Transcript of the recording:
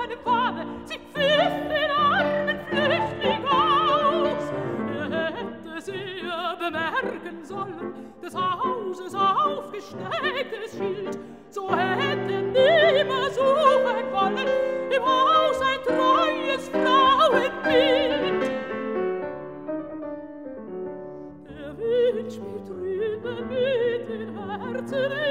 seinem Wahne, sie pfiff den armen Flüchtling aus. Hätte sehr bemerken sollen, des Hauses aufgestecktes Schild, so hätte nimmer suchen wollen, im Haus ein treues Frauenbild. Der Wind spielt drüben mit den Herzen